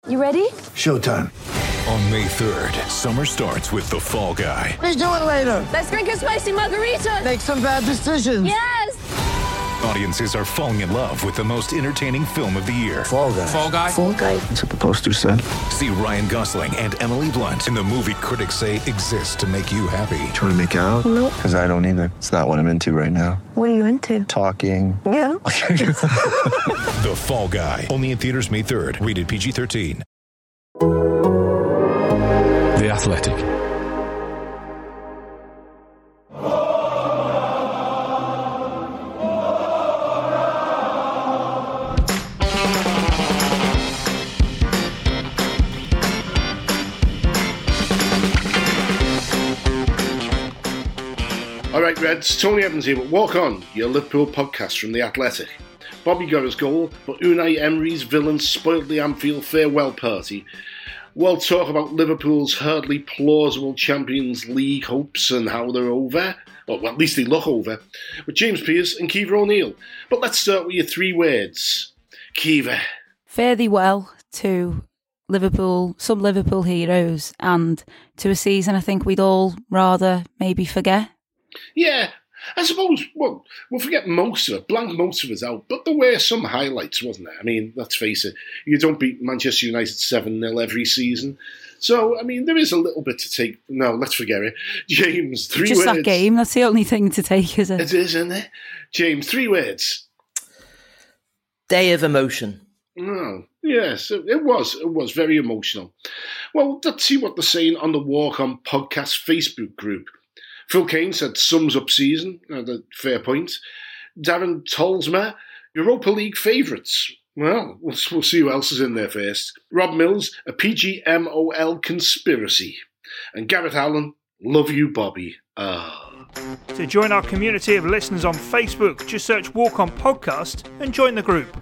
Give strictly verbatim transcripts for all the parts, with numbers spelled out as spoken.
You ready? Showtime. On May third, summer starts with The Fall Guy. Let's do it later. Let's drink a spicy margarita. Make some bad decisions. Yes! Audiences are falling in love with the most entertaining film of the year. Fall Guy. Fall Guy? Fall Guy. That's what the poster said. See Ryan Gosling and Emily Blunt in the movie critics say exists to make you happy. Trying to make it out? Nope. Because I don't either. It's not what I'm into right now. What are you into? Talking. Yeah. The Fall Guy. Only in theaters May third. Rated P G thirteen. The Athletic. All right, Reds, Tony Evans here, but Walk On, your Liverpool podcast from The Athletic. Bobby got his goal, but Unai Emery's villains spoiled the Anfield farewell party. We'll talk about Liverpool's hardly plausible Champions League hopes and how they're over, or well, at least they look over, with James Pearce and Kiva O'Neill. But let's start with your three words. Kiva. Fare thee well to Liverpool, some Liverpool heroes, and to a season I think we'd all rather maybe forget. Yeah, I suppose, well, we'll forget most of it, blank most of it out, but there were some highlights, wasn't there? I mean, let's face it, you don't beat Manchester United seven nil every season. So, I mean, there is a little bit to take. No, let's forget it. James, three Just words. Just that game, that's the only thing to take, is it? It is, isn't it? James, three words. Day of emotion. Oh, yes, it was. It was very emotional. Well, let's see what they're saying on the Walk On podcast Facebook group. Phil Kane said, sums up season, at a fair point. Darren Tolsma, Europa League favourites. Well, we'll see who else is in there first. Rob Mills, a P G M O L conspiracy. And Gareth Allen, love you, Bobby. Ah. To join our community of listeners on Facebook, just search Walk On Podcast and join the group.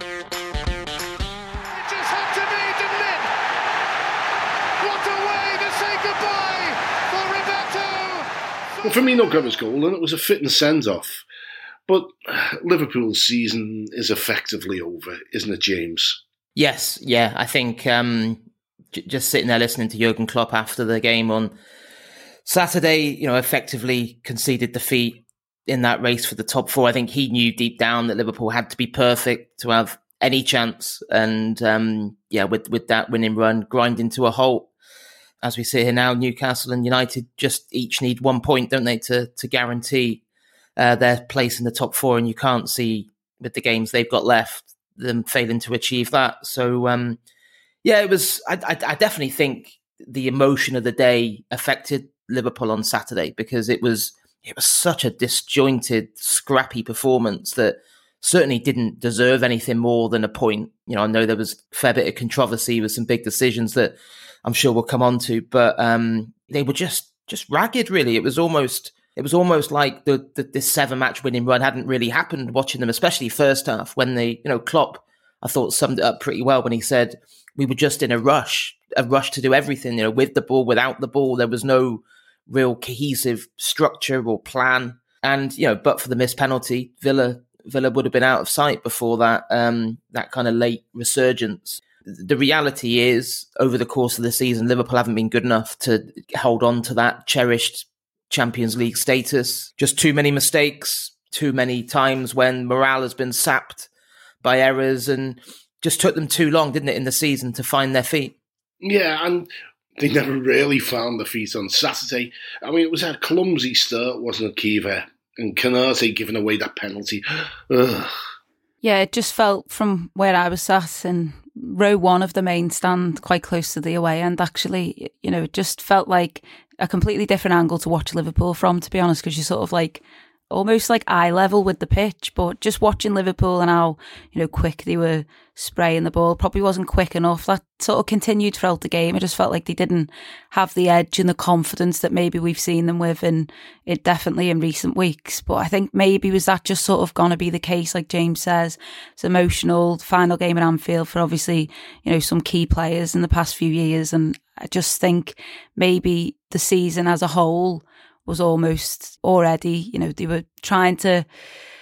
Well, Firmino got his goal, and it was a fitting send-off. But Liverpool's season is effectively over, isn't it, James? Yes, yeah. I think um, j- just sitting there listening to Jurgen Klopp after the game on Saturday, you know, effectively conceded defeat in that race for the top four. I think he knew deep down that Liverpool had to be perfect to have any chance. And um, yeah, with, with that winning run, grinding to a halt. As we sit here now, Newcastle and United just each need one point, don't they, to to guarantee uh, their place in the top four. And you can't see, with the games they've got left, them failing to achieve that. So, um, yeah, it was. I, I, I definitely think the emotion of the day affected Liverpool on Saturday, because it was it was such a disjointed, scrappy performance that certainly didn't deserve anything more than a point. You know, I know there was a fair bit of controversy with some big decisions that I'm sure we'll come on to, but um, they were just just ragged, really. It was almost it was almost like the, the this seven match winning run hadn't really happened. Watching them, especially first half, when they, you know, Klopp, I thought summed it up pretty well when he said we were just in a rush, a rush to do everything, you know, with the ball, without the ball. There was no real cohesive structure or plan, and you know, but for the missed penalty, Villa Villa would have been out of sight before that um, that kind of late resurgence. The reality is, over the course of the season, Liverpool haven't been good enough to hold on to that cherished Champions League status. Just too many mistakes, too many times when morale has been sapped by errors, and just took them too long, didn't it, in the season to find their feet? Yeah, and they never really found their feet on Saturday. I mean, it was a clumsy start, wasn't it, Kiva? And Canate giving away that penalty. Ugh. Yeah, it just felt from where I was sat in row one of the main stand, quite close to the away end, actually, you know, it just felt like a completely different angle to watch Liverpool from, to be honest, because you're sort of like almost like eye level with the pitch. But just watching Liverpool and how, you know, quick they were spraying the ball probably wasn't quick enough. That sort of continued throughout the game. It just felt like they didn't have the edge and the confidence that maybe we've seen them with, and it definitely in recent weeks. But I think maybe was that just sort of going to be the case, like James says. It's emotional, final game at Anfield for obviously, you know, some key players in the past few years. And I just think maybe the season as a whole was almost already, you know, they were trying to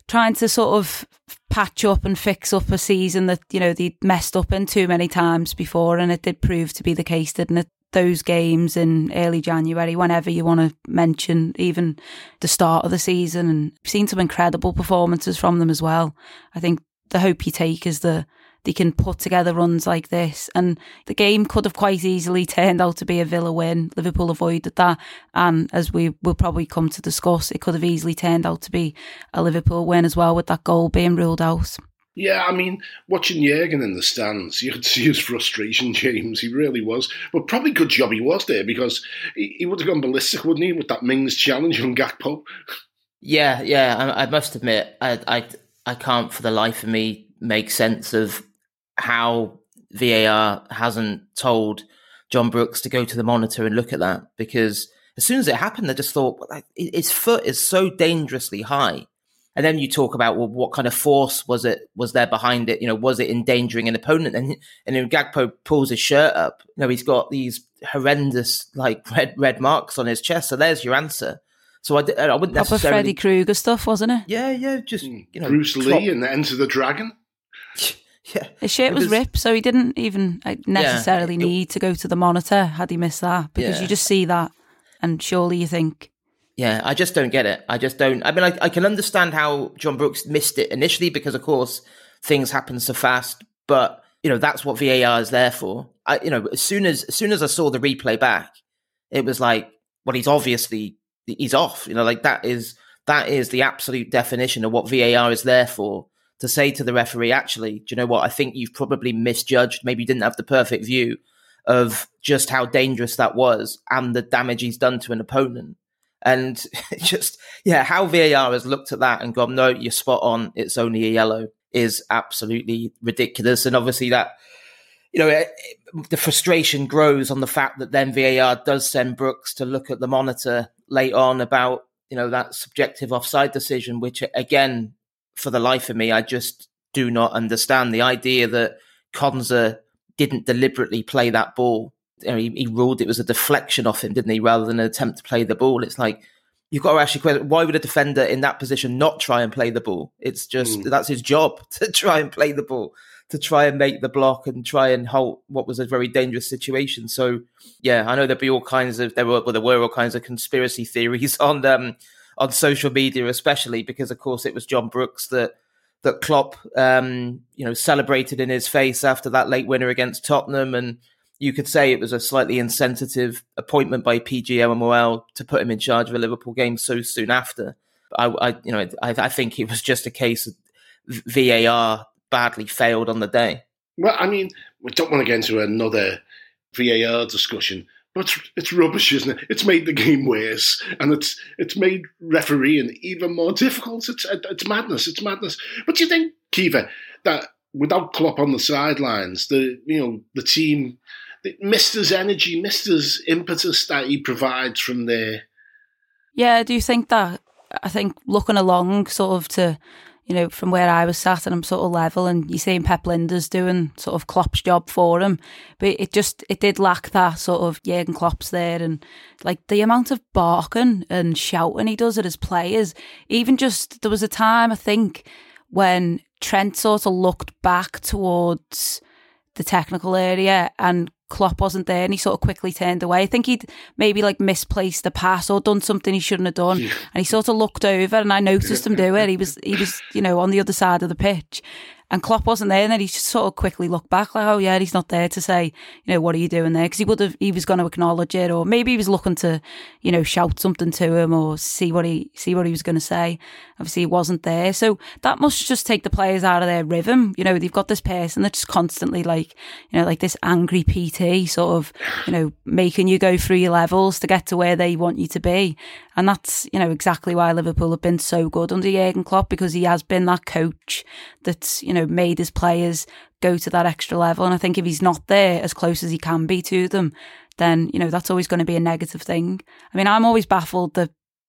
trying to sort of patch up and fix up a season that, you know, they messed up in too many times before, and it did prove to be the case, didn't it? Those games in early January, whenever you want to mention even the start of the season, and we've seen some incredible performances from them as well. I think the hope you take is that they can put together runs like this, and the game could have quite easily turned out to be a Villa win. Liverpool avoided that, and as we will probably come to discuss, it could have easily turned out to be a Liverpool win as well, with that goal being ruled out. Yeah, I mean, watching Jurgen in the stands, you could see his frustration, James. He really was. But probably good job he was there, because he, he would have gone ballistic, wouldn't he, with that Mings challenge on Gakpo? Yeah, yeah. I, I must admit, I, I, I can't for the life of me make sense of how V A R hasn't told John Brooks to go to the monitor and look at that. Because as soon as it happened, I just thought, well, his foot is so dangerously high. And then you talk about, well, what kind of force was it? Was there behind it? You know, was it endangering an opponent? And and then Gakpo pulls his shirt up. You know, he's got these horrendous like red red marks on his chest. So there's your answer. So I, I wouldn't Proper necessarily. Freddy Krueger stuff, wasn't it? Yeah, yeah, just you know, Bruce Lee clock. and Enter the Dragon. Yeah, his shirt was because, ripped, so he didn't even necessarily yeah, it, need to go to the monitor had he missed that, because yeah. you just see that, and surely you think. Yeah, I just don't get it. I just don't. I mean, I, I can understand how John Brooks missed it initially, because, of course, things happen so fast. But you know, that's what V A R is there for. I, you know, as soon as as soon as I saw the replay back, it was like, well, he's obviously he's off. You know, like that is that is the absolute definition of what V A R is there for. To say to the referee, actually, do you know what? I think you've probably misjudged. Maybe you didn't have the perfect view of just how dangerous that was and the damage he's done to an opponent. And just, yeah, how V A R has looked at that and gone, no, you're spot on, it's only a yellow, is absolutely ridiculous. And obviously that, you know, it, it, the frustration grows on the fact that then V A R does send Brooks to look at the monitor late on about, you know, that subjective offside decision, which again, for the life of me, I just do not understand. The idea that Konza didn't deliberately play that ball. You know, he, he ruled it was a deflection off him, didn't he, rather than an attempt to play the ball. It's like, you've got to actually question, why would a defender in that position not try and play the ball? It's just, mm. that's his job, to try and play the ball, to try and make the block and try and halt what was a very dangerous situation. So, yeah, I know there'd be all kinds of, there were, well, there were all kinds of conspiracy theories on um, on social media, especially because, of course, it was John Brooks that that Klopp, um, you know, celebrated in his face after that late winner against Tottenham. And you could say it was a slightly insensitive appointment by P G M O L to put him in charge of a Liverpool game so soon after. I, I you know, I, I think it was just a case of V A R badly failed on the day. Well, I mean, we don't want to get into another V A R discussion, but it's, it's rubbish, isn't it? It's made the game worse, and it's it's made refereeing even more difficult. It's it's madness. It's madness. But do you think, Kiva, that without Klopp on the sidelines, the you know the team missed his energy, missed his impetus that he provides from there? Yeah, I do think that. I think looking along, sort of to, you know, from where I was sat, and I'm sort of level, and you're seeing Pep Lijnders doing sort of Klopp's job for him, but it just, it did lack that sort of Jurgen Klopp's there, and like the amount of barking and shouting he does at his players. Even just, there was a time, I think, when Trent sort of looked back towards the technical area and Klopp wasn't there, and he sort of quickly turned away. I think he'd maybe like misplaced the pass or done something he shouldn't have done, yeah. And he sort of looked over, and I noticed him do it. He was, he was, you know, on the other side of the pitch, and Klopp wasn't there. And then he just sort of quickly looked back, like, oh yeah, he's not there to say, you know, what are you doing there? Because he would have, he was going to acknowledge it, or maybe he was looking to, you know, shout something to him or see what he see what he was going to say. Obviously, he wasn't there, so that must just take the players out of their rhythm. You know, they've got this person that's constantly like, you know, like this angry P T, sort of, you know, making you go through your levels to get to where they want you to be. And that's, you know, exactly why Liverpool have been so good under Jurgen Klopp, because he has been that coach that's, you know, made his players go to that extra level. And I think if he's not there as close as he can be to them, then, you know, that's always going to be a negative thing. I mean, I'm always baffled that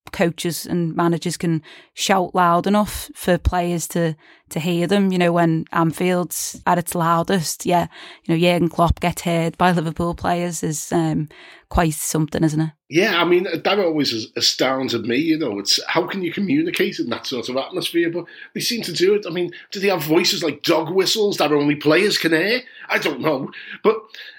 coaches and managers can shout loud enough for players to to hear them. You know, when Anfield's at its loudest, yeah, you know, Jurgen Klopp gets heard by Liverpool players is um, quite something, isn't it? Yeah, I mean, that always astounded me, you know. It's how can you communicate in that sort of atmosphere? But they seem to do it. I mean, do they have voices like dog whistles that only players can hear? I don't know. But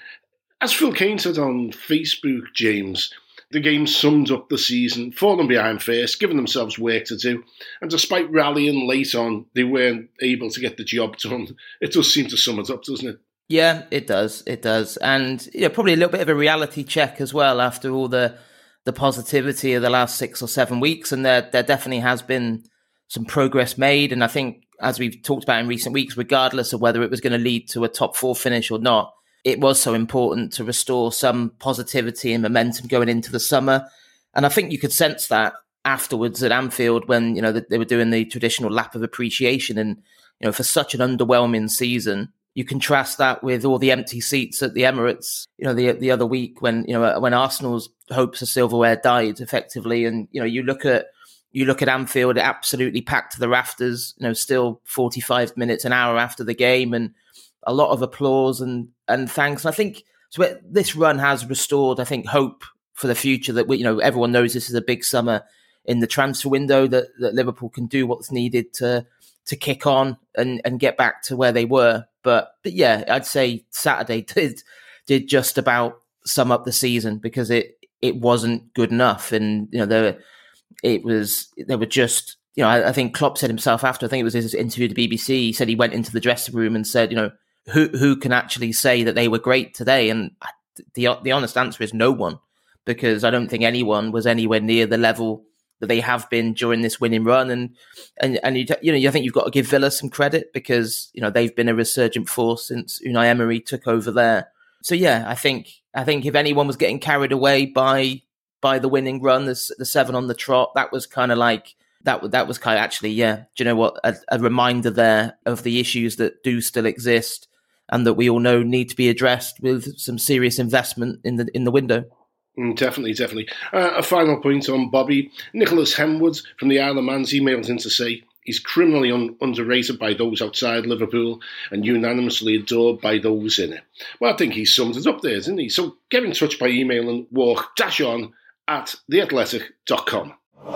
as Phil Kane said on Facebook, James, the game summed up the season, falling behind first, giving themselves work to do. And despite rallying late on, they weren't able to get the job done. It does seem to sum it up, doesn't it? Yeah, it does. It does. And you know, probably a little bit of a reality check as well after all the the positivity of the last six or seven weeks. And there, there definitely has been some progress made. And I think, as we've talked about in recent weeks, regardless of whether it was going to lead to a top four finish or not, it was so important to restore some positivity and momentum going into the summer. And I think you could sense that afterwards at Anfield when, you know, they were doing the traditional lap of appreciation. And, you know, for such an underwhelming season, you contrast that with all the empty seats at the Emirates, you know, the the other week when, you know, when Arsenal's hopes of silverware died effectively. And, you know, you look at you look at Anfield, absolutely packed to the rafters, you know, still forty-five minutes, an hour after the game, and a lot of applause and and thanks. And I think so it, this run has restored, I think, hope for the future that we, you know, everyone knows this is a big summer in the transfer window, that, that Liverpool can do what's needed to to kick on and, and get back to where they were. But but yeah, I'd say Saturday did did just about sum up the season because it it wasn't good enough. And you know, there it was there were just you know, I, I think Klopp said himself after, I think it was his interview to B B C, he said he went into the dressing room and said, you know, who who can actually say that they were great today? And the the honest answer is no one, because I don't think anyone was anywhere near the level that they have been during this winning run. And and and you, you know, I think you've got to give Villa some credit because you know they've been a resurgent force since Unai Emery took over there. So yeah, I think I think if anyone was getting carried away by by the winning run, the the seven on the trot, that was kind of like. That that was kind of actually, yeah, do you know what, a, a reminder there of the issues that do still exist and that we all know need to be addressed with some serious investment in the in the window. Mm, definitely, definitely. Uh, a final point on Bobby. Nicholas Hemwood from the Isle of Man's emailed in to say he's criminally un- underrated by those outside Liverpool and unanimously adored by those in it. Well, I think he summed it up there, didn't he? So get in touch by email and walk dash on at the athletic dot com.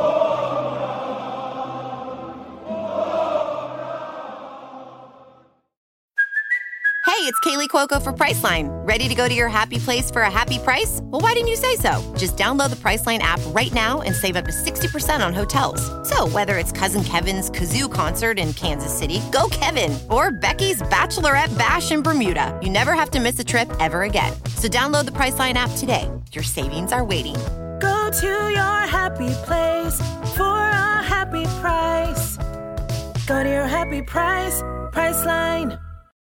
Hey, it's Kaylee Cuoco for Priceline. Ready to go to your happy place for a happy price? Well, why didn't you say so? Just download the Priceline app right now and save up to sixty percent on hotels. So whether it's Cousin Kevin's Kazoo Concert in Kansas City, go Kevin, or Becky's Bachelorette Bash in Bermuda, you never have to miss a trip ever again. So download the Priceline app today. Your savings are waiting. Go to your happy place for a happy price. Go to your happy price, Priceline.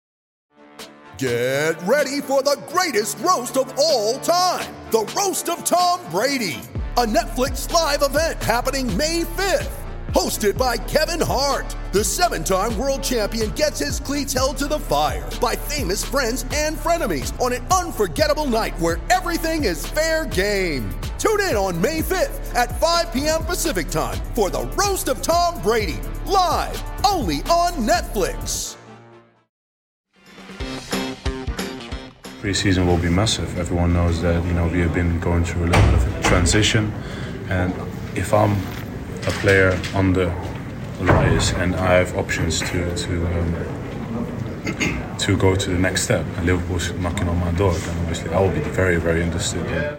Get ready for the greatest roast of all time, the Roast of Tom Brady, a Netflix live event happening May fifth. Hosted by Kevin Hart, the seven-time world champion gets his cleats held to the fire by famous friends and frenemies on an unforgettable night where everything is fair game. Tune in on May fifth at five p.m. Pacific time for the Roast of Tom Brady, live only on Netflix. Pre-season will be massive. Everyone knows that, you know, we have been going through a little bit of a transition, and if I'm a player on the rise and I have options to to um, to go to the next step, and Liverpool's knocking on my door, then obviously I will be very, very interested in.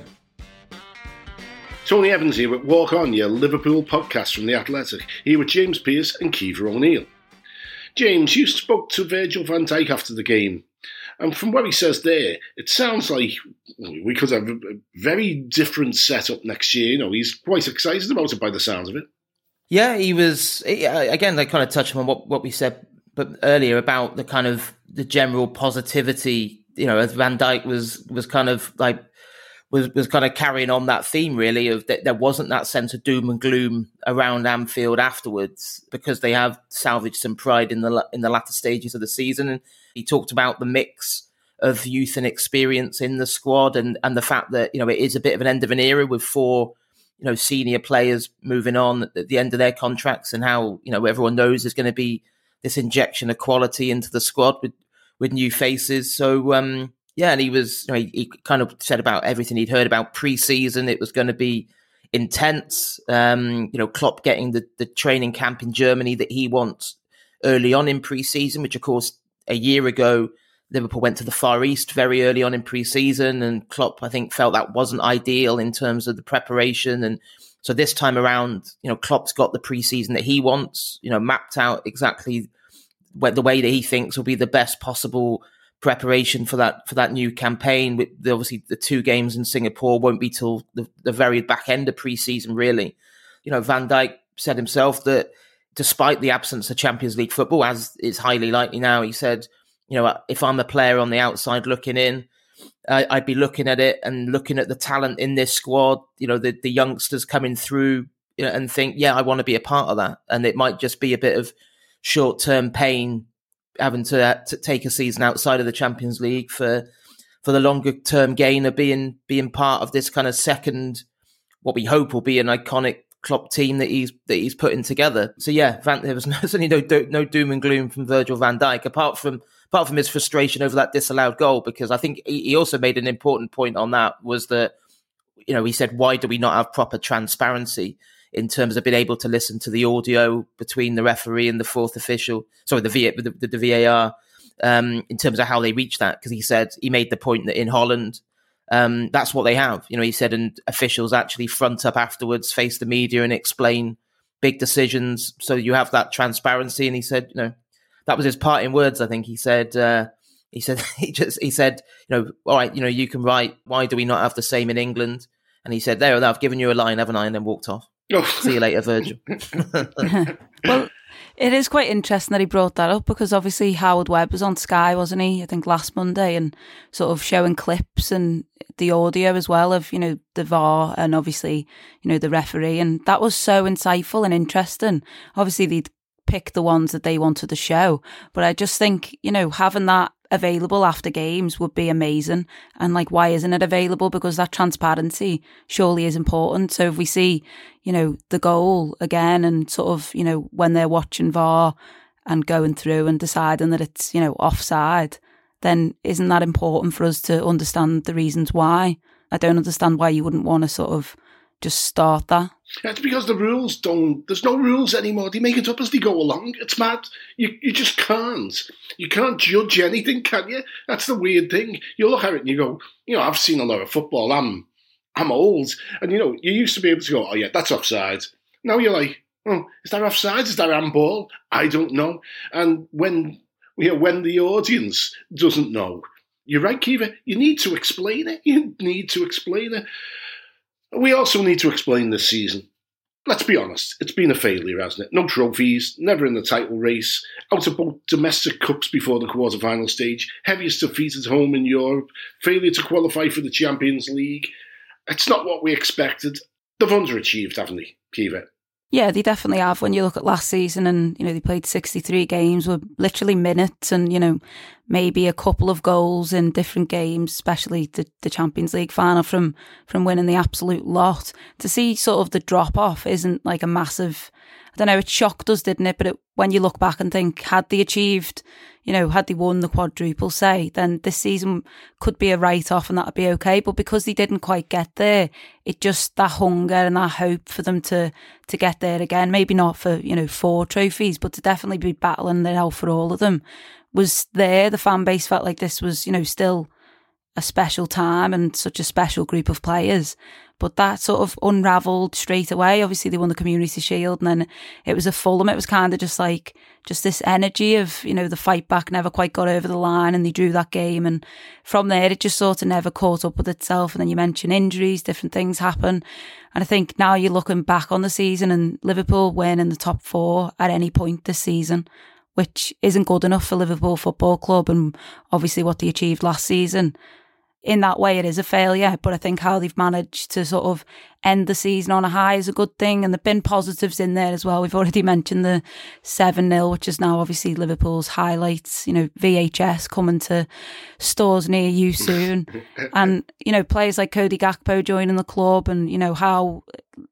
Tony Evans here with Walk On, your Liverpool podcast from The Athletic, here with James Pearce and Kiefer O'Neill. James, you spoke to Virgil van Dijk after the game. And from what he says there, it sounds like we could have a very different setup next year. You know, he's quite excited about it by the sounds of it. Yeah, he was. Again, they kind of touched on what, what we said but earlier about the kind of the general positivity. You know, as Van Dijk was was kind of like was was kind of carrying on that theme, really, of that there wasn't that sense of doom and gloom around Anfield afterwards because they have salvaged some pride in the in the latter stages of the season. And he talked about the mix of youth and experience in the squad, and, and the fact that, you know, it is a bit of an end of an era with four you know, senior players moving on at the end of their contracts, and how, you know, everyone knows there's going to be this injection of quality into the squad with, with new faces. So, um, yeah, and he was, you know, he, he kind of said about everything he'd heard about pre-season. It was going to be intense. Um, you know, Klopp getting the, the training camp in Germany that he wants early on in pre-season, which of course a year ago, Liverpool went to the Far East very early on in pre-season, and Klopp, I think, felt that wasn't ideal in terms of the preparation. And so this time around, you know, Klopp's got the pre-season that he wants, you know, mapped out exactly what the way that he thinks will be the best possible preparation for that for that new campaign. With the, obviously the two games in Singapore won't be till the, the very back end of pre-season, really. You know, Van Dijk said himself that despite the absence of Champions League football, as is highly likely now, he said, you know, if I'm a player on the outside looking in, I, I'd be looking at it and looking at the talent in this squad, you know, the, the youngsters coming through, you know, and think, yeah, I want to be a part of that. And it might just be a bit of short-term pain having to, uh, to take a season outside of the Champions League for for the longer-term gain of being being part of this kind of second, what we hope will be an iconic Klopp team that he's that he's putting together. So yeah, Van, there was no, certainly no no doom and gloom from Virgil van Dijk, apart from apart from his frustration over that disallowed goal, because I think he, he also made an important point on that, was that, you know, he said, why do we not have proper transparency in terms of being able to listen to the audio between the referee and the fourth official, sorry, the, v, the, the, the V A R, um, in terms of how they reach that? Because he said, he made the point that in Holland, um, that's what they have. You know, he said, and officials actually front up afterwards, face the media and explain big decisions. So you have that transparency. And he said, you know, that was his parting words. I think he said, uh, he said, he just, he said, you know, all right, you know, you can write, why do we not have the same in England? And he said, there, I've given you a line, haven't I? And then walked off. See you later, Virgil. Well, it is quite interesting that he brought that up, because obviously Howard Webb was on Sky, wasn't he? I think last Monday, and sort of showing clips and the audio as well of, you know, the V A R and obviously, you know, the referee. And that was so insightful and interesting. Obviously, they'd pick the ones that they wanted to show. But I just think, you know, having that available after games would be amazing. And like, why isn't it available? Because that transparency surely is important. So if we see, you know, the goal again, and sort of, you know, when they're watching V A R and going through and deciding that it's, you know, offside, then isn't that important for us to understand the reasons why? I don't understand why you wouldn't want to sort of just start that. It's because the rules don't, there's no rules anymore. They make it up as they go along. It's mad. You you just can't. You can't judge anything, can you? That's the weird thing. You look at it and you go, you know, I've seen a lot of football. I'm I'm old. And, you know, you used to be able to go, oh, yeah, that's offside. Now you're like, oh, is that offside? Is that handball? I don't know. And when, you know, when the audience doesn't know, you're right, Kiva, you need to explain it. You need to explain it. We also need to explain this season. Let's be honest, it's been a failure, hasn't it? No trophies, never in the title race, out of both domestic cups before the quarter-final stage, heaviest defeat at home in Europe, failure to qualify for the Champions League. It's not what we expected. They've underachieved, haven't they, Kiva? Yeah, they definitely have. When you look at last season, and, you know, they played sixty-three games with literally minutes and, you know, maybe a couple of goals in different games, especially the, the Champions League final from, from winning the absolute lot. To see sort of the drop off isn't like a massive, I don't know, it shocked us, didn't it? But it, when you look back and think, had they achieved, you know, had they won the quadruple, say, then this season could be a write-off and that would be okay. But because they didn't quite get there, it just, that hunger and that hope for them to to get there again, maybe not for, you know, four trophies, but to definitely be battling it out for all of them, was there. The fan base felt like this was, you know, still a special time and such a special group of players. But that sort of unravelled straight away. Obviously, they won the Community Shield, and then it was a Fulham. It was kind of just like, just this energy of, you know, the fight back never quite got over the line, and they drew that game. And from there, it just sort of never caught up with itself. And then you mention injuries, different things happen. And I think now you're looking back on the season, and Liverpool win in the top four at any point this season, which isn't good enough for Liverpool Football Club, and obviously what they achieved last season. In that way, it is a failure, but I think how they've managed to sort of end the season on a high is a good thing, and there've been positives in there as well. We've already mentioned the seven nil, which is now obviously Liverpool's highlights, you know, V H S coming to stores near you soon. And, you know, players like Cody Gakpo joining the club, and, you know, how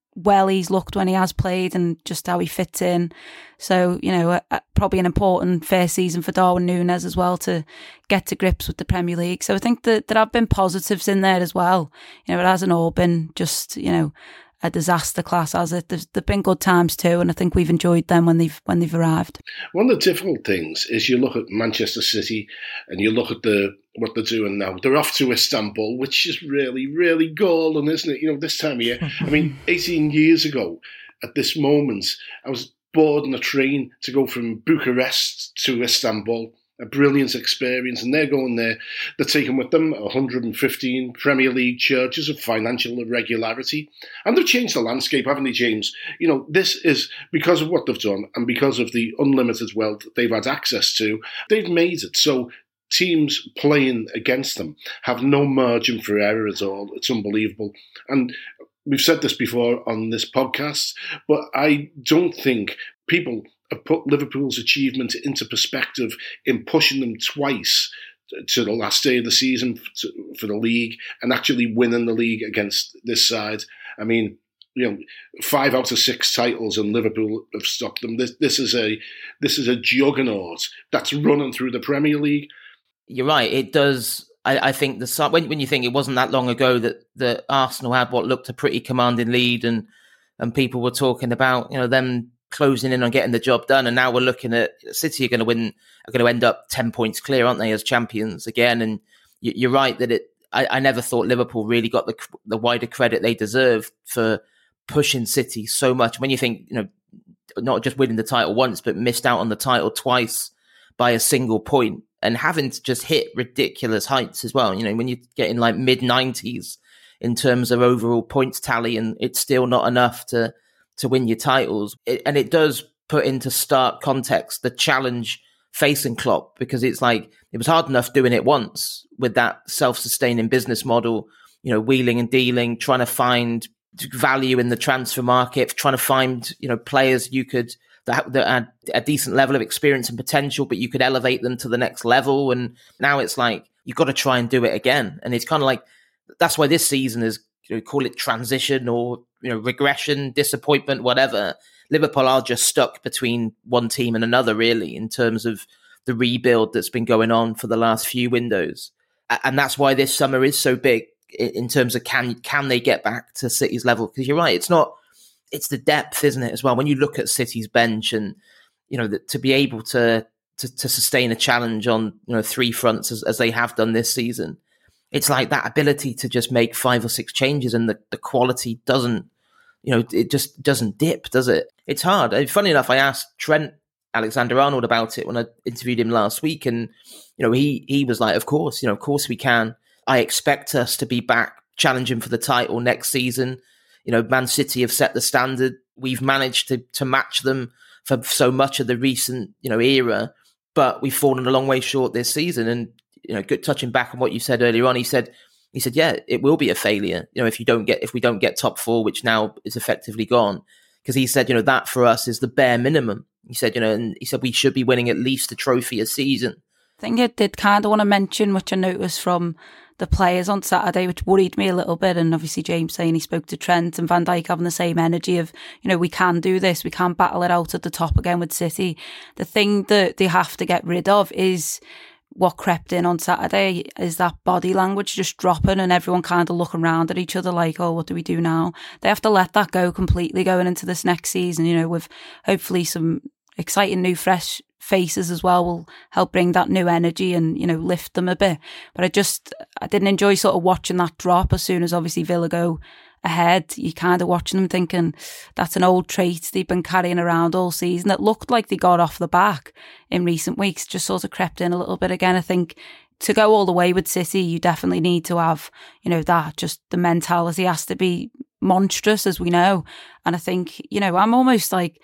well he's looked when he has played and just how he fits in. So, you know, uh, probably an important first season for Darwin Núñez as well to get to grips with the Premier League. So I think that there have been positives in there as well. You know, it hasn't all been just, you know, a disaster class, has it? There's there've been good times too, and I think we've enjoyed them when they've when they've arrived. One of the difficult things is you look at Manchester City and you look at the what they're doing now. They're off to Istanbul, which is really, really golden, isn't it? You know, this time of year. I mean, eighteen years ago, at this moment, I was boarding a train to go from Bucharest to Istanbul. A brilliant experience, and they're going there. They're taking with them one hundred fifteen Premier League charges of financial irregularity, and they've changed the landscape, haven't they, James? You know, this is because of what they've done and because of the unlimited wealth they've had access to. They've made it so teams playing against them have no margin for error at all. It's unbelievable, and we've said this before on this podcast, but I don't think people have put Liverpool's achievement into perspective in pushing them twice to the last day of the season for the league and actually winning the league against this side. I mean, you know, five out of six titles and Liverpool have stopped them. This, this is a this is a juggernaut that's running through the Premier League. You're right. It does. I, I think the when when you think it wasn't that long ago that that Arsenal had what looked a pretty commanding lead, and and people were talking about, you know, them closing in on getting the job done, and now we're looking at City are going to win, are going to end up ten points clear, aren't they, as champions again? And you're right that it. I, I never thought Liverpool really got the the wider credit they deserve for pushing City so much. When you think, you know, not just winning the title once, but missed out on the title twice by a single point, and having to just hit ridiculous heights as well. You know, when you get in like mid nineties in terms of overall points tally, and it's still not enough to. to win your titles. It, and it does put into stark context the challenge facing Klopp, because it's like, it was hard enough doing it once with that self-sustaining business model, you know, wheeling and dealing, trying to find value in the transfer market, trying to find, you know, players you could, that, that had a decent level of experience and potential, but you could elevate them to the next level. And now it's like, you've got to try and do it again. And it's kind of like, that's why this season is, you know, call it transition or, you know, regression, disappointment, whatever. Liverpool are just stuck between one team and another, really, in terms of the rebuild that's been going on for the last few windows. And that's why this summer is so big in terms of can can they get back to City's level? Because you're right, it's not, it's the depth, isn't it, as well? When you look at City's bench and, you know, the, to be able to, to to sustain a challenge on, you know, three fronts as, as they have done this season, it's like that ability to just make five or six changes and the, the quality doesn't, you know, it just doesn't dip, does it? It's hard. And funny enough, I asked Trent Alexander-Arnold about it when I interviewed him last week. And, you know, he he was like, of course, you know, of course we can. I expect us to be back challenging for the title next season. You know, Man City have set the standard. We've managed to to match them for so much of the recent, you know, era, but we've fallen a long way short this season. And, you know, good touching back on what you said earlier on, he said, he said, yeah, it will be a failure, you know, if you don't get, if we don't get top four, which now is effectively gone. Because he said, you know, that for us is the bare minimum. He said, you know, and he said we should be winning at least a trophy a season. I think I did kind of want to mention, which I noticed from the players on Saturday, which worried me a little bit. And obviously James saying he spoke to Trent and Van Dijk having the same energy of, you know, we can do this. We can battle it out at the top again with City. The thing that they have to get rid of is what crept in on Saturday, is that body language just dropping and everyone kind of looking around at each other like, oh, what do we do now? They have to let that go completely going into this next season, you know, with hopefully some exciting new fresh faces as well will help bring that new energy and, you know, lift them a bit. But I just, I didn't enjoy sort of watching that drop as soon as obviously Villa go ahead. You kind of watching them thinking that's an old trait they've been carrying around all season. It looked like they got off the back in recent weeks, just sort of crept in a little bit again. I think to go all the way with City, you definitely need to have, you know, that just the mentality has to be monstrous, as we know. And I think, you know, I'm almost like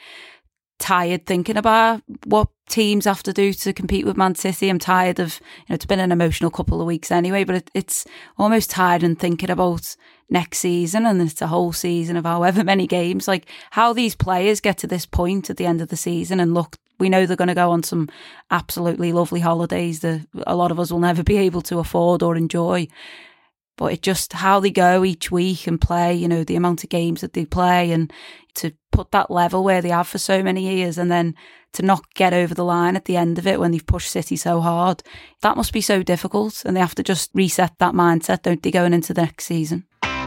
tired thinking about what teams have to do to compete with Man City. I'm tired of, you know, it's been an emotional couple of weeks anyway, but it, it's almost tired and thinking about next season, and it's a whole season of however many games, like how these players get to this point at the end of the season and look, we know they're going to go on some absolutely lovely holidays that a lot of us will never be able to afford or enjoy. But it just, how they go each week and play, you know, the amount of games that they play, and to put that level where they have for so many years, and then to not get over the line at the end of it when they've pushed City so hard, that must be so difficult. And they have to just reset that mindset, don't they, going into the next season?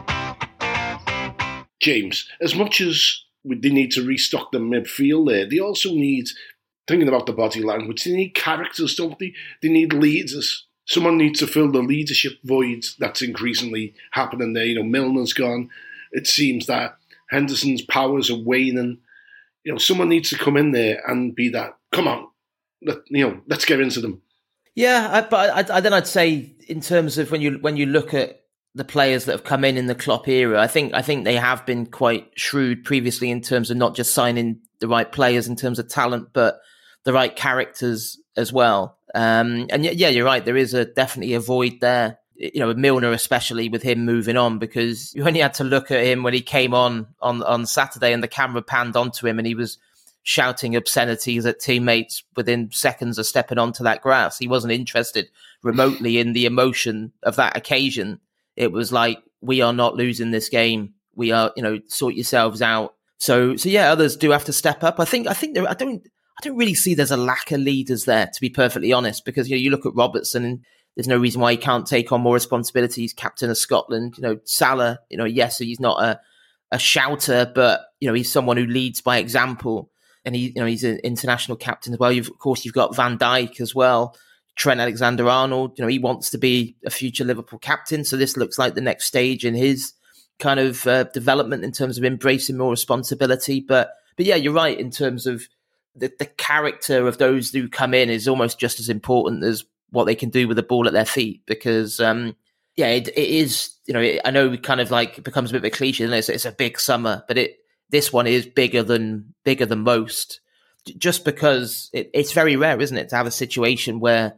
James, as much as they need to restock the midfield there, they also need, thinking about the body language, they need characters, don't they? They need leaders. Someone needs to fill the leadership void that's increasingly happening there. You know, Milner's gone. It seems that Henderson's powers are waning. You know, someone needs to come in there and be that, come on, let, you know, let's get into them. Yeah, I, but I, I, then I'd say in terms of when you when you look at the players that have come in in the Klopp era, I think I think they have been quite shrewd previously in terms of not just signing the right players in terms of talent, but the right characters as well. Um, and yeah, you're right. There is a definitely a void there. You know, with Milner, especially with him moving on, because you only had to look at him when he came on, on on Saturday and the camera panned onto him and he was shouting obscenities at teammates within seconds of stepping onto that grass. He wasn't interested remotely in the emotion of that occasion. It was like, we are not losing this game. We are, you know, sort yourselves out. So, so yeah, others do have to step up. I think, I think there, I don't, I don't really see there's a lack of leaders there, to be perfectly honest, because, you know, you look at Robertson and there's no reason why he can't take on more responsibilities. Captain of Scotland, you know, Salah, you know, yes, he's not a, a shouter, but, you know, he's someone who leads by example. And he, you know, he's an international captain as well. You've, of course, you've got Van Dijk as well. Trent Alexander-Arnold, you know, he wants to be a future Liverpool captain. So this looks like the next stage in his kind of uh, development in terms of embracing more responsibility. But, but yeah, you're right in terms of the, the character of those who come in is almost just as important as what they can do with the ball at their feet. Because, um, yeah, it, it is, you know, it, I know it kind of like it becomes a bit of a cliche, and it's, it's a big summer, but it this one is bigger than bigger than most, just because it, it's very rare, isn't it, to have a situation where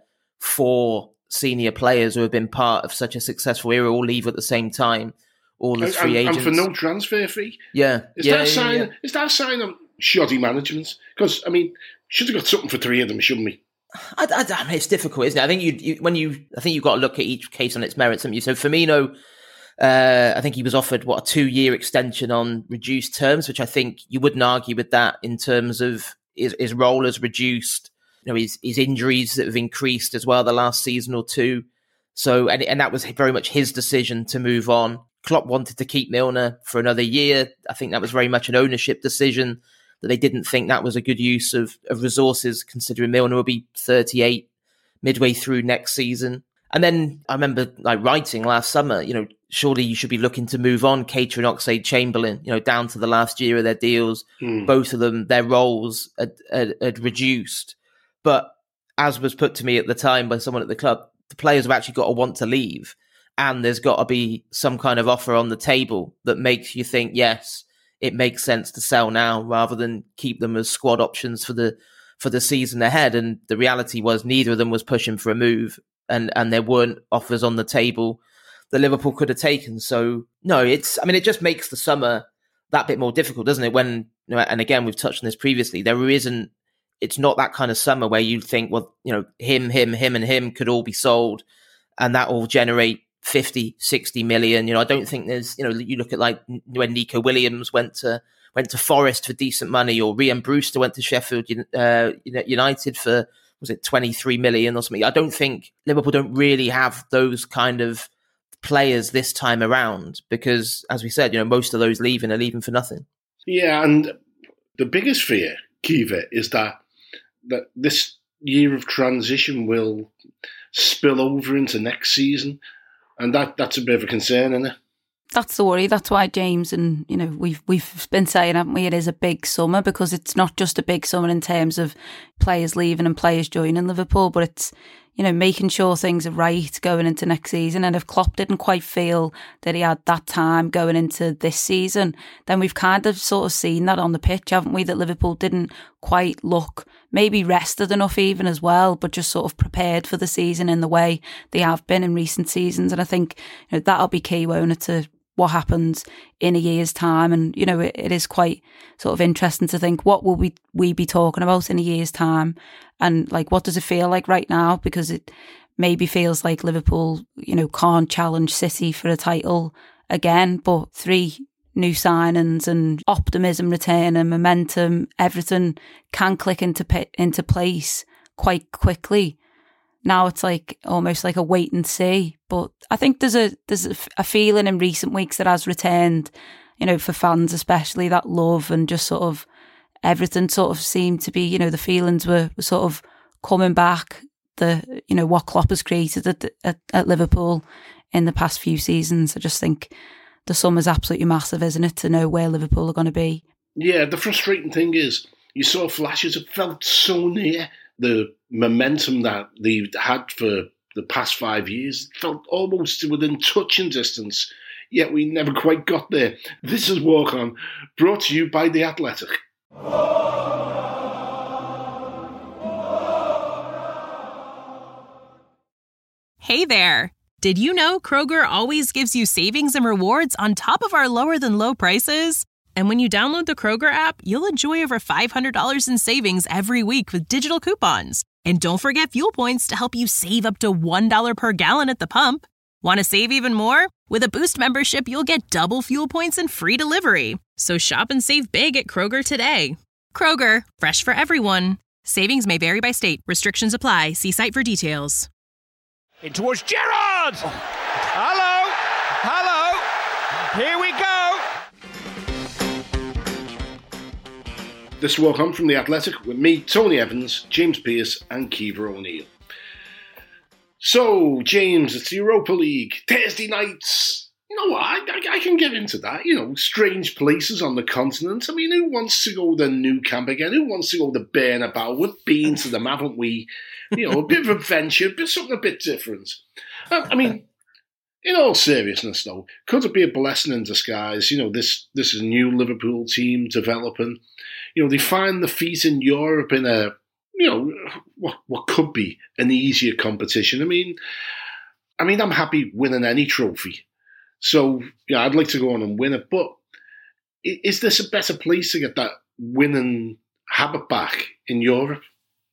four senior players who have been part of such a successful era all leave at the same time, all as free and, agents. And for no transfer fee. Yeah. Is yeah, that a yeah, sign, yeah. Is that a sign of shoddy management? Because, I mean, should have got something for three of them, shouldn't we? I, I, I mean, it's difficult, isn't it? I think you, you when you, I think you've got to look at each case on its merits, haven't you? So Firmino, uh, I think he was offered what a two-year extension on reduced terms, which I think you wouldn't argue with that in terms of his, his role has reduced. You know, his his injuries that have increased as well the last season or two. So, and and that was very much his decision to move on. Klopp wanted to keep Milner for another year. I think that was very much an ownership decision, that they didn't think that was a good use of, of resources, considering Milner will be thirty-eight midway through next season. And then I remember like writing last summer, you know, surely you should be looking to move on Keita and Oxlade-Chamberlain, you know, down to the last year of their deals. Mm. Both of them, their roles had, had, had reduced. But as was put to me at the time by someone at the club, the players have actually got to want to leave. And there's got to be some kind of offer on the table that makes you think, yes, it makes sense to sell now rather than keep them as squad options for the for the season ahead. And the reality was neither of them was pushing for a move, and, and there weren't offers on the table that Liverpool could have taken. So, no, it's, I mean, it just makes the summer that bit more difficult, doesn't it? When, you know, and again, we've touched on this previously, there isn't, it's not that kind of summer where you think, well, you know, him, him, him, and him could all be sold and that will generate fifty, sixty million. You know, I don't think there's, you know, you look at like when Nico Williams went to went to Forest for decent money, or Rhian Brewster went to Sheffield uh, United for, was it twenty-three million or something? I don't think Liverpool don't really have those kind of players this time around because, as we said, you know, most of those leaving are leaving for nothing. Yeah, and the biggest fear, Kiva, is that that this year of transition will spill over into next season. And that that's a bit of a concern, isn't it? That's the worry. That's why James and, you know, we've we've been saying, haven't we, it is a big summer, because it's not just a big summer in terms of players leaving and players joining Liverpool, but it's, you know, making sure things are right going into next season. And if Klopp didn't quite feel that he had that time going into this season, then we've kind of sort of seen that on the pitch, haven't we? That Liverpool didn't quite look maybe rested enough even as well, but just sort of prepared for the season in the way they have been in recent seasons. And I think, you know, that'll be key, won't it, to what happens in a year's time. And, you know, it, it is quite sort of interesting to think, what will we, we be talking about in a year's time? And like, what does it feel like right now? Because it maybe feels like Liverpool, you know, can't challenge City for a title again. But three new signings and optimism return and momentum, everything can click into into place quite quickly. Now it's like almost like a wait and see. But I think there's a there's a, a feeling in recent weeks that has returned, you know, for fans especially, that love and just sort of everything sort of seemed to be, you know, the feelings were, were sort of coming back. The, you know, what Klopp has created at, at, at Liverpool in the past few seasons. I just think the sum is absolutely massive, isn't it, to know where Liverpool are going to be. Yeah, the frustrating thing is you saw flashes. It felt so near. The momentum that they've had for the past five years felt almost within touching distance, yet we never quite got there. This is Walk On, brought to you by The Athletic. Hey there! Did you know Kroger always gives you savings and rewards on top of our lower-than-low prices? And when you download the Kroger app, you'll enjoy over five hundred dollars in savings every week with digital coupons. And don't forget fuel points to help you save up to one dollar per gallon at the pump. Want to save even more? With a Boost membership, you'll get double fuel points and free delivery. So shop and save big at Kroger today. Kroger, fresh for everyone. Savings may vary by state. Restrictions apply. See site for details. In towards Gerrard! Oh. Hello! Hello! Here we go! This Walk On from The Athletic with me, Tony Evans, James Pearce and Kiefer O'Neill. So, James, it's the Europa League. Thursday nights. You know what? I, I, I can get into that. You know, strange places on the continent. I mean, who wants to go to Nou Camp again? Who wants to go to Bernabeu? We've been to them, haven't we? You know, a bit of adventure, but something a bit different. I, I mean, in all seriousness, though, could it be a blessing in disguise? You know, this this is a new Liverpool team developing. You know, they find the feet in Europe in a, you know, what what could be an easier competition. I mean, I mean, I'm happy winning any trophy. So, yeah, I'd like to go on and win it. But is this a better place to get that winning habit back in Europe?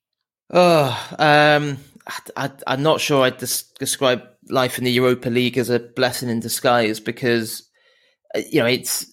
Oh, um, I, I'm not sure I'd des- describe life in the Europa League as a blessing in disguise because, you know, it's,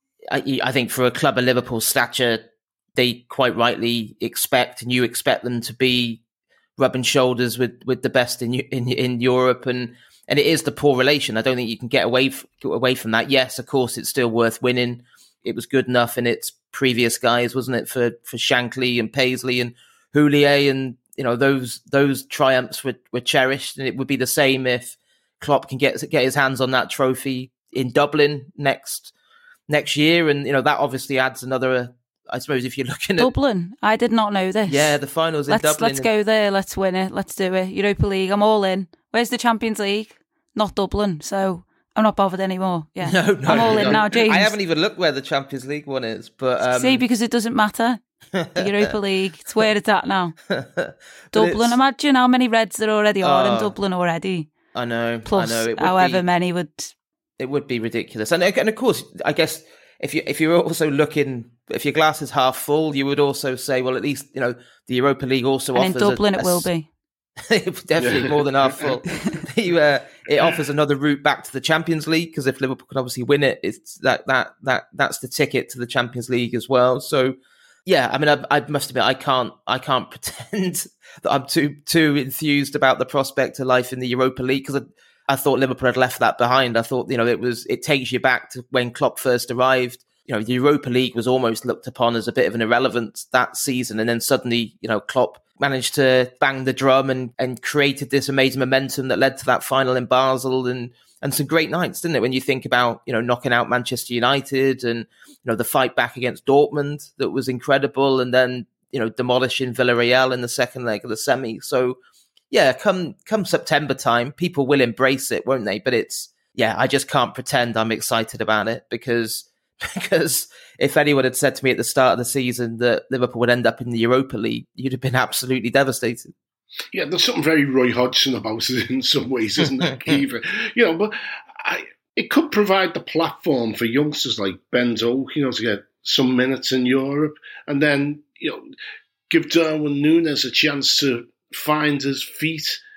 I, I think for a club of Liverpool's stature, they quite rightly expect, and you expect them to be rubbing shoulders with, with the best in, in in Europe, and and it is the poor relation. I don't think you can get away f- away from that. Yes, of course, it's still worth winning. It was good enough in its previous guise, wasn't it, for for Shankly and Paisley and Houllier, and you know those those triumphs were, were cherished, and it would be the same if Klopp can get get his hands on that trophy in Dublin next next year, and you know that obviously adds another. I suppose if you're looking at Dublin, I did not know this. Yeah, the finals in let's, Dublin. Let's go there. Let's win it. Let's do it. Europa League. I'm all in. Where's the Champions League? Not Dublin. So I'm not bothered anymore. Yeah, no, no, I'm all no. in now, James. I haven't even looked where the Champions League one is, but um... see, because it doesn't matter. The Europa League. It's where it's at now. Dublin. It's... Imagine how many Reds there already are oh, in Dublin already. I know. Plus, I know. It would however be, many would. It would be ridiculous, and and of course, I guess. If you if you're also looking, if your glass is half full, you would also say, well, at least you know the Europa League also and offers. In Dublin, a, a, it will be definitely more than half full. you, uh, it offers another route back to the Champions League because if Liverpool can obviously win it, it's that that that that's the ticket to the Champions League as well. So, yeah, I mean, I, I must admit, I can't I can't pretend that I'm too too enthused about the prospect of life in the Europa League because. I, I thought Liverpool had left that behind. I thought, you know, it was it takes you back to when Klopp first arrived. You know, the Europa League was almost looked upon as a bit of an irrelevance that season. And then suddenly, you know, Klopp managed to bang the drum and, and created this amazing momentum that led to that final in Basel and, and some great nights, didn't it? When you think about, you know, knocking out Manchester United and, you know, the fight back against Dortmund that was incredible. And then, you know, demolishing Villarreal in the second leg of the semi. So, yeah, come come September time, people will embrace it, won't they? But it's, yeah, I just can't pretend I'm excited about it because because if anyone had said to me at the start of the season that Liverpool would end up in the Europa League, you'd have been absolutely devastated. Yeah, there's something very Roy Hodgson about it in some ways, isn't there, Kiefer? You know, but I, it could provide the platform for youngsters like Ben Doak, you know, to get some minutes in Europe and then, you know, give Darwin Núñez a chance to find his feet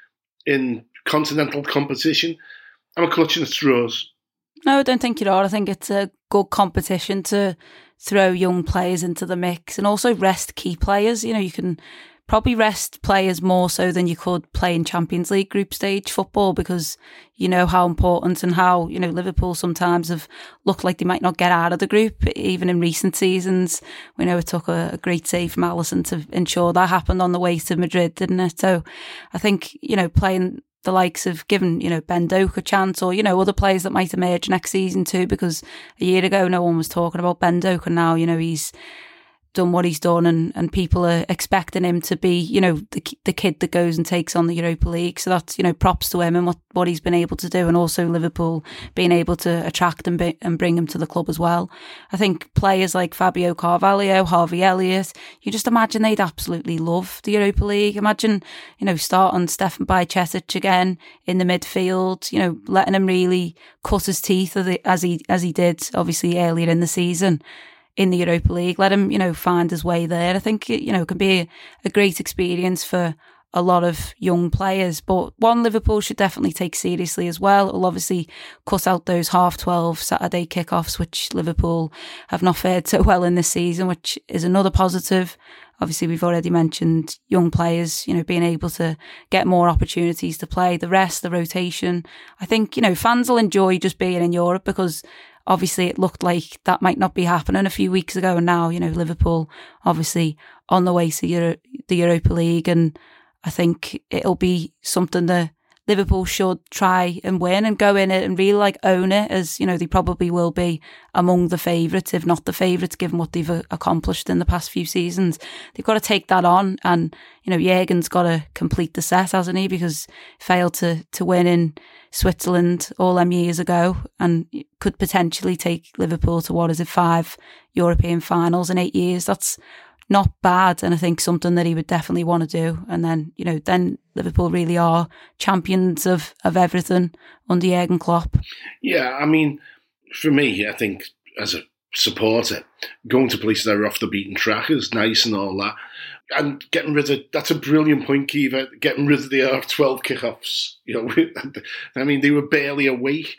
in continental competition. I'm clutching at straws. No, I don't think you are. I think it's a good competition to throw young players into the mix and also rest key players. You know, you can probably rest players more so than you could play in Champions League group stage football, because you know how important and how, you know, Liverpool sometimes have looked like they might not get out of the group, even in recent seasons. We know it took a, a great save from Alisson to ensure that happened on the way to Madrid, didn't it? So I think, you know, playing the likes of giving, you know, Ben Doak a chance, or, you know, other players that might emerge next season too, because a year ago no one was talking about Ben Doak, and now, you know, he's done what he's done, and, and people are expecting him to be, you know, the the kid that goes and takes on the Europa League. So that's, you know, props to him and what, what he's been able to do, and also Liverpool being able to attract and, be, and bring him to the club as well. I think players like Fabio Carvalho, Harvey Elliott, you just imagine they'd absolutely love the Europa League. Imagine, you know, starting Stefan Bajcetic again in the midfield, you know, letting him really cut his teeth as he as he did obviously earlier in the season in the Europa League. Let him, you know, find his way there. I think, you know, it can be a, a great experience for a lot of young players, but one Liverpool should definitely take seriously as well. It'll obviously cut out those half twelve Saturday kickoffs, which Liverpool have not fared so well in this season, which is another positive. Obviously, we've already mentioned young players, you know, being able to get more opportunities to play. The rest, the rotation. I think, you know, fans will enjoy just being in Europe, because obviously it looked like that might not be happening a few weeks ago. And now, you know, Liverpool obviously on the way to Euro- the Europa League. And I think it'll be something that Liverpool should try and win and go in it and really like own it, as, you know, they probably will be among the favourites, if not the favourites, given what they've accomplished in the past few seasons. They've got to take that on, and, you know, Jurgen's got to complete the set, hasn't he? Because he failed to, to win in Switzerland all them years ago, and could potentially take Liverpool to, what is it, five European finals in eight years. That's not bad, and I think something that he would definitely want to do. And then, you know, then Liverpool really are champions of, of everything under Jurgen Klopp. Yeah, I mean, for me, I think as a supporter, going to places that are off the beaten track is nice and all that. And getting rid of, that's a brilliant point, Kiva, getting rid of the half twelve kickoffs. You know, I mean, they were barely awake.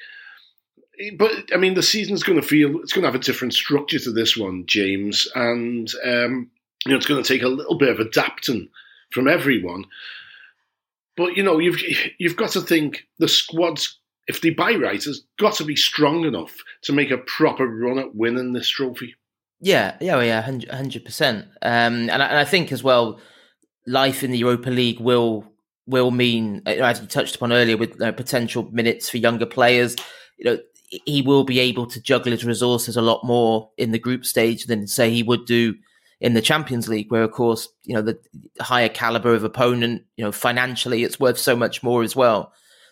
But, I mean, the season's going to feel, it's going to have a different structure to this one, James. And, um, you know, it's going to take a little bit of adapting from everyone. But, you know, you've you've got to think the squad's, if they buy right, has got to be strong enough to make a proper run at winning this trophy. Yeah, yeah, yeah, one hundred percent. Um, and, I, and I think as well, life in the Europa League will will mean, as you touched upon earlier, with uh, potential minutes for younger players, you know, he will be able to juggle his resources a lot more in the group stage than, say, he would do in the Champions League, where, of course, you know, the higher caliber of opponent, you know, financially it's worth so much more as well.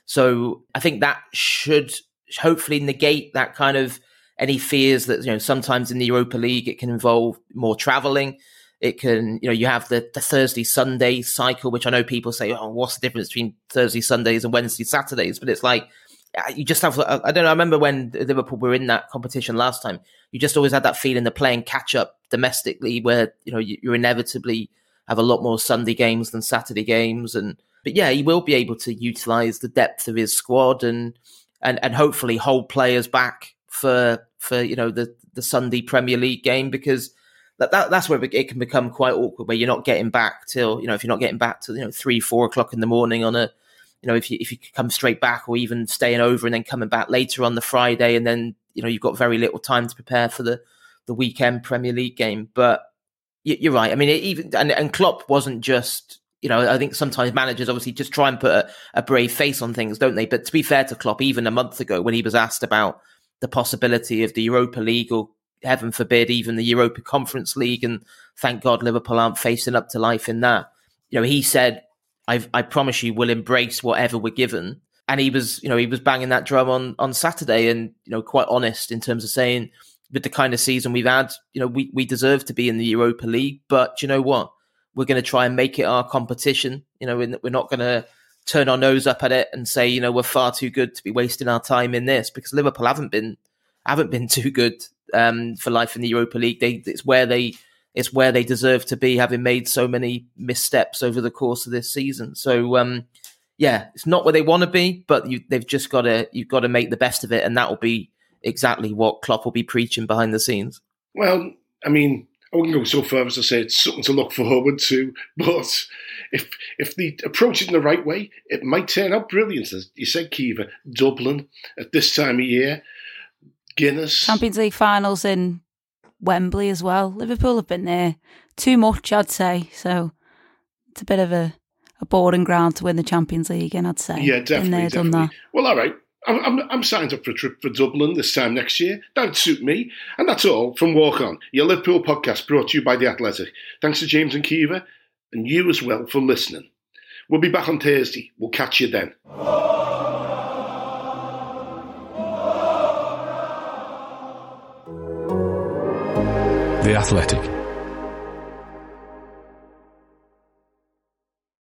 So I think that should hopefully negate that kind of any fears that, you know, sometimes in the Europa League it can involve more travelling. It can, you know, you have the, the Thursday, Sunday cycle, which I know people say, oh, what's the difference between Thursday, Sundays and Wednesday, Saturdays? But it's like, you just have, I don't know, I remember when Liverpool were in that competition last time, you just always had that feeling of playing catch up domestically, where, you know, you, you inevitably have a lot more Sunday games than Saturday games. And, but yeah, he will be able to utilise the depth of his squad and, and, and hopefully hold players back for, for, you know, the, the Sunday Premier League game, because that, that that's where it can become quite awkward, where you're not getting back till, you know, if you're not getting back to, you know, three, four o'clock in the morning on a, you know, if you if you come straight back, or even staying over and then coming back later on the Friday, and then, you know, you've got very little time to prepare for the, the weekend Premier League game. But you're right. I mean, it even and, and Klopp wasn't just, you know, I think sometimes managers obviously just try and put a, a brave face on things, don't they? But to be fair to Klopp, even a month ago when he was asked about the possibility of the Europa League, or heaven forbid, even the Europa Conference League, and thank God Liverpool aren't facing up to life in that, you know, he said, I've, I promise you, we'll embrace whatever we're given. And he was, you know, he was banging that drum on, on Saturday, and, you know, quite honest in terms of saying, with the kind of season we've had, you know, we, we deserve to be in the Europa League. But you know what? We're going to try and make it our competition. You know, we're not going to turn our nose up at it and say, you know, we're far too good to be wasting our time in this, because Liverpool haven't been haven't been too good um, for life in the Europa League. They, it's where they it's where they deserve to be, having made so many missteps over the course of this season. So, um, yeah, it's not where they want to be, but you, they've just got to, you've got to make the best of it. And that will be exactly what Klopp will be preaching behind the scenes. Well, I mean, I wouldn't go so far as to say it's something to look forward to, but if if they approach it in the right way, it might turn out brilliant. As you said, Kiva, Dublin at this time of year, Guinness. Champions League finals in Wembley as well. Liverpool have been there too much, I'd say. So it's a bit of a, a boring ground to win the Champions League in, I'd say. Yeah, definitely. Been there, definitely. done that. Well, all right. I'm, I'm, I'm signed up for a trip for Dublin this time next year. That'd suit me. And that's all from Walk On, your Liverpool podcast brought to you by The Athletic. Thanks to James and Kiva, and you as well for listening. We'll be back on Thursday. We'll catch you then. The Athletic.